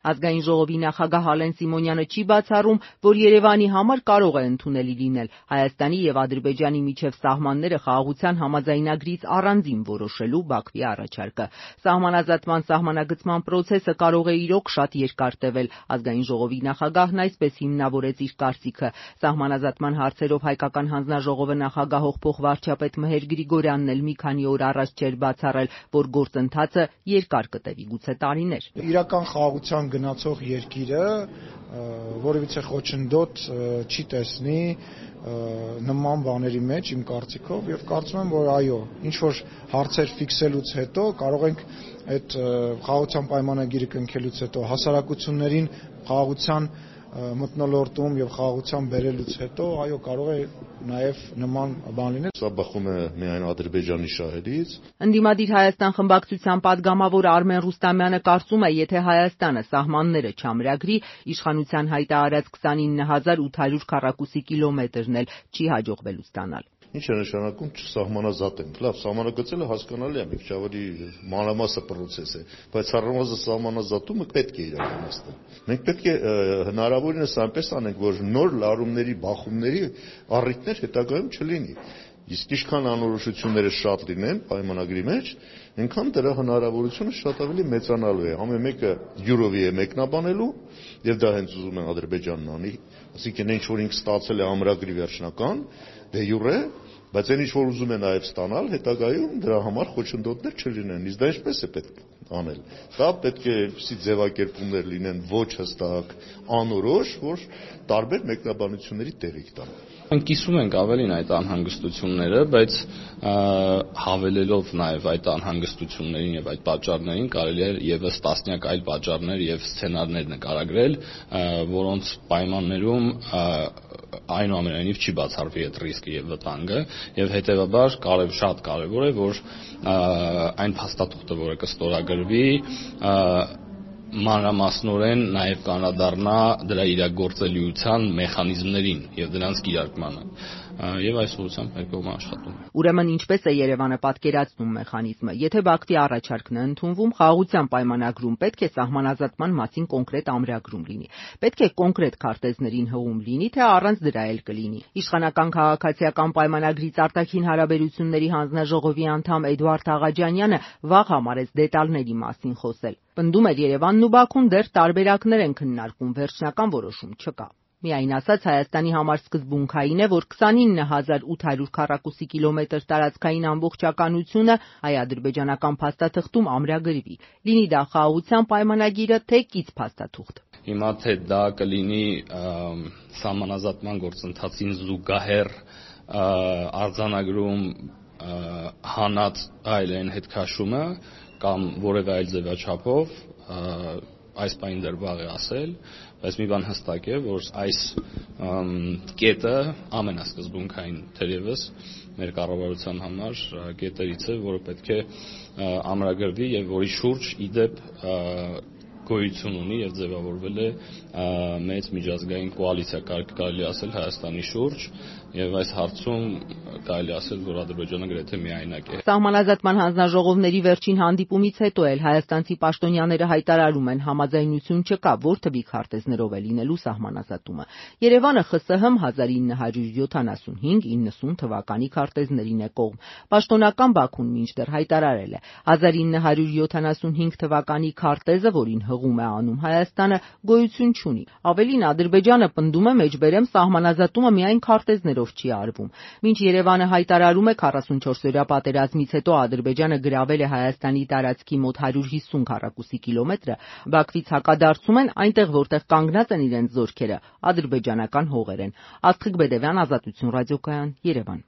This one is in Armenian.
Ազգային ժողովի նախագահ Ալեն Սիմոնյանը չի բացառում, որ Երևանի համար կարող է ընդունելի լինել Հայաստանի եւ Ադրբեջանի միջև սահմանները խաղաղության համաձայնագրից առանձին որոշելու Բաքվի առաջարկը։ Սահմանազատման սահմանագծման պրոցեսը կարող է իրոք շատ երկար տևել։ Ազգային ժողովի նախագահն այսպես հիմնավորեց իր կարծիքը։ Սահմանազատման հարցերով Հայկական հանձնաժողովը նախագահող փոխվարչապետ Մհեր Գրիգորյանն էլ մի քանի օր առաջ չէր բացառել, որ գործընթացը երկար կտևի, գուցե տարիներ։ Իրական խաղաղության գնացող երկիրը որևիցե խոչընդոտ չի տեսնի նման բաների մեջ իմ կարծիքով եւ կարծում եմ, որ այո, ինչ որ հարցեր ֆիքսելուց հետո կարող ենք այդ խաղաղության պայմանագիրը կնքելուց հետո հասարակություններին խաղաղության մթնոլորտում եւ խաղաղության բերելուց հետո այո կարող է նաեւ նման բան լինել։ Սա բխում է միայն Ադրբեջանի շահերից։ Ընդդիմադիր Հայաստան խմբակցության падգամավոր Արմեն Ռուստամյանը կարծում է, եթե Հայաստանը սահմանները չամրագրի, իշխանության հայտարարած 29800 քառակուսի կիլոմետրն էլ չի հաջողվելու ստանալ։ Ինչ է նշանակում չսահմանազատենք։ Լավ, սահմանագծելը հասկանալի է, մի քիչ ավելի մանրամասը պրոցես է, բայց առնվազն սահմանազատումը պետք է իրականացնել։ Մենք պետք է հնարավորինս այնպես անենք, որ նոր լարումների, բախումների առիթներ հետագայում չլինի։ Իսկ ինչքան անորոշությունները շատ լինեն պայմանագրի մեջ, այնքան դրա հնարավորությունը շատ ավելի մեծանալու է։ Ամեն մեկը յուրովի է մեկնաբանելու, եւ դա հենց ուզում են Ադրբեջանն անի, ասիկան ինչ որ ինքը ստացել է ամրագրի վերջնական, դե յուրե, բայց այն ինչ որ ուզում է նաև ստանալ, հետագայում դրա համար խոչընդոտներ չլինեն։ Իսկ դա ինչպես է պետք անել։ Դա պետք է այնպիսի ձևակերպումներ լինեն ոչ հստակ, անորոշ, որ տարբեր մեկնաբանությունների տեղիք տան։ Մենք կիսում ենք ավելին այդ անհանգստությունները, բայց հավելելով նաև այդ անհանգստություններին եւ այդ պատճառներին կարելի է եւս տասնյակ այլ պատճառներ եւ սցենարներ նկարագրել, որոնց պայմաններում այնուամենայնիվ չի բացառվի այդ ռիսկը եւ վտանգը եւ հետեւաբար շատ կարեւոր է որ այն փաստաթուղթը, որը կստորագրվի, մանրամասնորեն նաև կանադառնա դրա իրագործելիության մեխանիզմներին եւ դրանց կիրարկմանը եւ այս ուղղությամբ մեր կողմը աշխատում է։ Ուրեմն ինչպես է Երևանը պատկերացնում մեխանիզմը։ Եթե Բաքվի առաջարկն է ընդունվում, խաղաղության պայմանագրում պետք է սահմանազատման մասին կոնկրետ ամրագրում լինի։ Պետք է կոնկրետ քարտեզներին հղում լինի, թե առանց դրա էլ կլինի։ Իշխանական քաղաքացիական պայմանագրից արտաքին հարաբերությունների հանձնաժողովի անդամ Էդուարդ Աղաջանյանը վաղ համարեց դետալների մասին խոսել։ Պնդում էր Երևանն ու Բաքուն դեռ տարբերակներ են քննարկում, վերջնական որոշում չկա։ Միայն ասած Հայաստանի համար սկզբունքային է, որ 29800 քառակուսի կիլոմետր տարածքային ամբողջականությունը հայ-ադրբեջանական փաստաթղթում ամրագրվի։ Լինի դա խաղաղության պայմանագիրը, թե կից փաստաթուղթ։ Հիմա թե դա կլինի սահմանազատման գործընթացին զուգահեռ արձանագրում հանած այլեն հետքաշումը կամ որևէ այլ ձևաչափով այս բանը դեռ վաղ է ասել, բայց մի բան հստակ է, որ այս կետը ամենասկզբունքային թերևս մեր կառավարության համար կետերից է, որը պետք է ամրագրվի եւ որի շուրջ իդեպ գոյություն ունի եւ ձևավորվել է մեծ միջազգային կոալիցիա, կարելի ասել Հայաստանի շուրջ եւ այս հարցում կարելի ասել, որ Ադրբեջանը գրեթե միայնակ է։ Սահմանազատման հանձնաժողովների վերջին հանդիպումից հետո էլ հայաստանցի պաշտոնյաները հայտարարում են համաձայնություն չկա, որ թվի քարտեզներով է լինելու սահմանազատումը։ Երևանը ԽՍՀՄ 1975-90 թվականի քարտեզներին է կողմ։ Պաշտոնական Բաքուն մինչդեռ հայտարարել է 1975 թվականի քարտեզը, որին հղում է անում Հայաստանը, գոյություն չունի։ Ավելին Ադրբեջանը պնդում է մեջբերեմ սահմանազատումը միայն քարտեզներով չի արվում։ Մինչ Երևանը հայտարարում է 44-օրյա պատերազմից հետո Ադրբեջանը գրավել է Հայաստանի տարածքի մոտ 150 քառակուսի կիլոմետրը, Բաքվից հակադարձում են այնտեղ, որտեղ կանգնած են իրենց զորքերը, ադրբեջանական հողեր են։ Աստղիկ Բեդևյան, Ազատություն ռադիոկայան, Երևան։